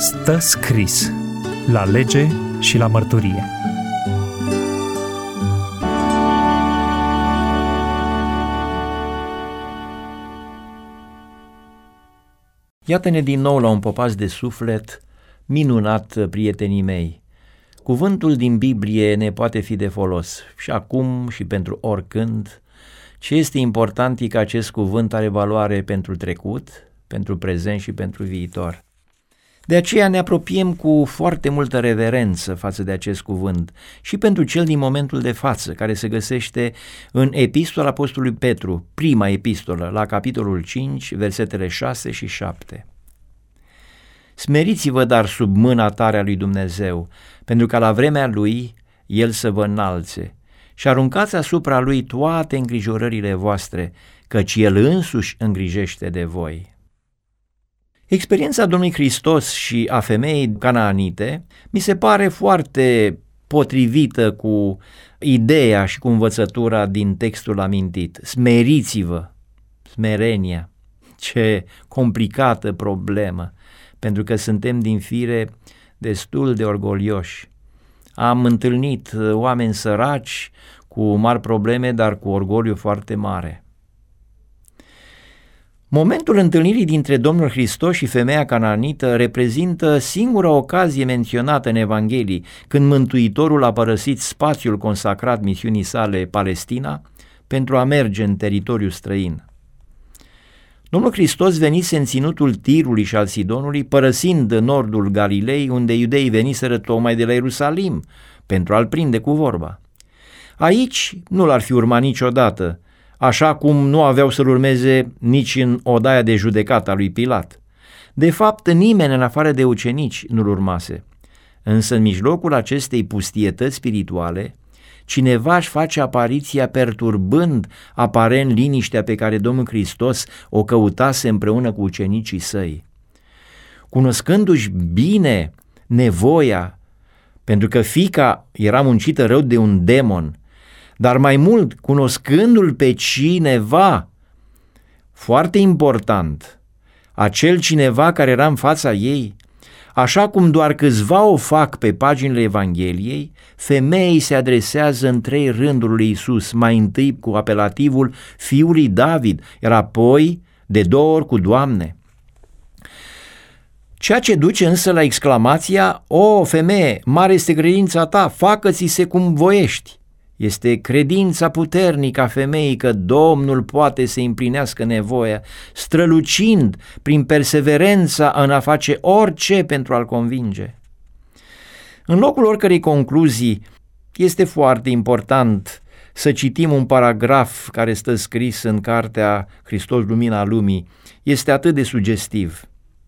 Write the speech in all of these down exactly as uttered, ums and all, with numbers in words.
Stă scris la lege și la mărturie. Iată-ne din nou la un popas de suflet minunat, prietenii mei. Cuvântul din Biblie ne poate fi de folos și acum și pentru oricând. Ce este important e că acest cuvânt are valoare pentru trecut, pentru prezent și pentru viitor. De aceea ne apropiem cu foarte multă reverență față de acest cuvânt și pentru cel din momentul de față, care se găsește în Epistola Apostolului Petru, prima epistolă, la capitolul cinci, versetele șase și șapte. Smeriți-vă dar sub mâna tare a lui Dumnezeu, pentru ca la vremea lui El să vă înalțe, și aruncați asupra lui toate îngrijorările voastre, căci El însuși îngrijește de voi. Experiența Domnului Hristos și a femeii canaanite mi se pare foarte potrivită cu ideea și cu învățătura din textul amintit. Smeriți-vă, smerenia, ce complicată problemă, pentru că suntem din fire destul de orgolioși. Am întâlnit oameni săraci cu mari probleme, dar cu orgoliu foarte mare. Momentul întâlnirii dintre Domnul Hristos și femeia canaanită reprezintă singura ocazie menționată în Evanghelii, când Mântuitorul a părăsit spațiul consacrat misiunii sale, Palestina, pentru a merge în teritoriu străin. Domnul Hristos venise în ținutul Tirului și al Sidonului, părăsind nordul Galilei, unde iudeii veniseră tocmai de la Ierusalim, pentru a-l prinde cu vorba. Aici nu l-ar fi urmat niciodată, așa cum nu aveau să-l urmeze nici în odaia de judecată a lui Pilat. De fapt, nimeni în afară de ucenici nu-l urmase. Însă în mijlocul acestei pustietăți spirituale, cineva își face apariția perturbând aparent liniștea pe care Domnul Hristos o căutase împreună cu ucenicii săi. Cunoscându-și bine nevoia, pentru că fiica era muncită rău de un demon, dar mai mult, cunoscându-l pe cineva, foarte important, acel cineva care era în fața ei, așa cum doar câțiva o fac pe paginile Evangheliei, femeii se adresează în trei rânduri lui Iisus, mai întâi cu apelativul fiului David, iar apoi de două ori cu Doamne. Ceea ce duce însă la exclamația: "O, femeie, mare este credința ta, facă-ți-se cum voiești." Este credința puternică a femeii că Domnul poate să împlinească nevoia, strălucind prin perseverența în a face orice pentru a-l convinge. În locul oricărei concluzii, este foarte important să citim un paragraf care stă scris în cartea Hristos, Lumina Lumii. Este atât de sugestiv.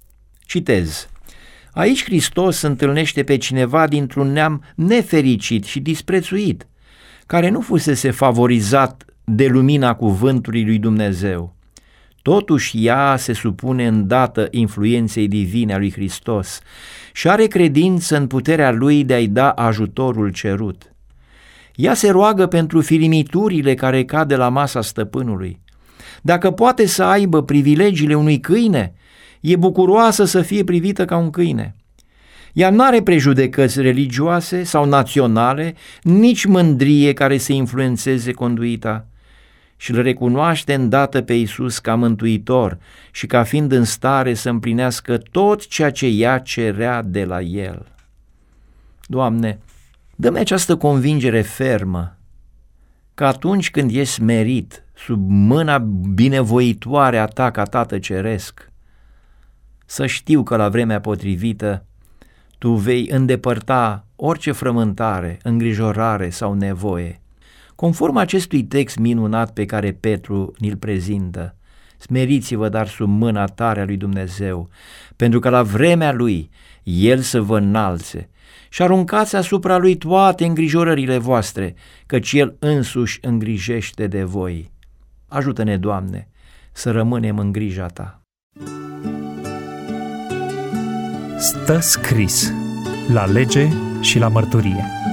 Citez. Aici Hristos întâlnește pe cineva dintr-un neam nefericit și disprețuit, care nu fusese favorizat de lumina cuvântului lui Dumnezeu. Totuși ea se supune îndată influenței divine a lui Hristos și are credință în puterea lui de a-i da ajutorul cerut. Ea se roagă pentru firimiturile care cad de la masa stăpânului. Dacă poate să aibă privilegiile unui câine, e bucuroasă să fie privită ca un câine. Ea nu are prejudecăți religioase sau naționale, nici mândrie care să influențeze conduita, și îl recunoaște îndată pe Iisus ca mântuitor și ca fiind în stare să împlinească tot ceea ce ea cerea de la El. Doamne, dă-mi această convingere fermă că atunci când ești smerit sub mâna binevoitoare a Ta ca Tată Ceresc, să știu că la vremea potrivită Tu vei îndepărta orice frământare, îngrijorare sau nevoie. Conform acestui text minunat pe care Petru ni-l prezintă, smeriți-vă dar sub mâna tare a lui Dumnezeu, pentru că la vremea lui El să vă înalțe, și aruncați asupra lui toate îngrijorările voastre, căci El însuși îngrijește de voi. Ajută-ne, Doamne, să rămânem în grija Ta. Stă scris la lege și la mărturie.